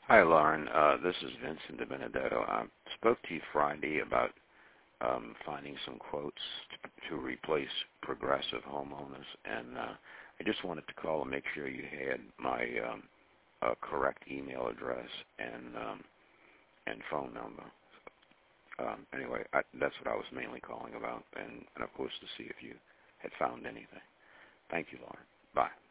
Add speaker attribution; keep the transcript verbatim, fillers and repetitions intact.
Speaker 1: Hi, Lauren. Uh, this is Vincent De Benedetto. I spoke to you Friday about um, finding some quotes to, to replace Progressive homeowners, and uh, I just wanted to call and make sure you had my um, uh, correct email address and um, and phone number. Um, anyway, I, that's what I was mainly calling about, and, and of course to see if you had found anything. Thank you, Lauren. Bye.